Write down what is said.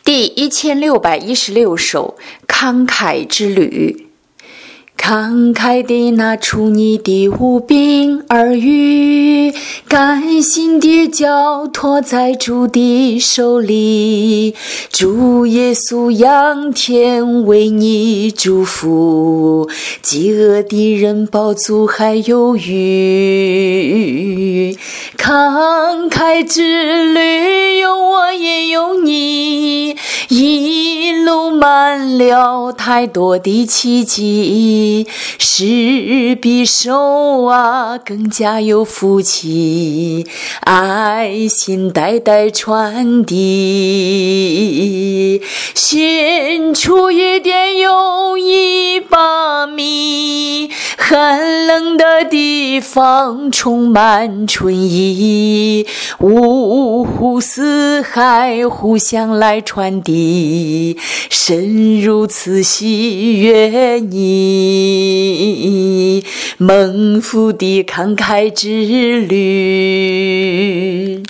第1616首慷慨之旅。慷慨地拿出你的五饼二鱼，甘心地交托在主的手里。主耶稣仰天为你祝福，饥饿的人饱足还有余。慷慨之旅有我也有你，一路满了太多的奇迹，施比受啊更加有福气，爱心代代传递，献出一点有一把米，寒冷的地方充满春意，五湖四海互相来传递，神如此喜悦你，蒙福的慷慨之旅。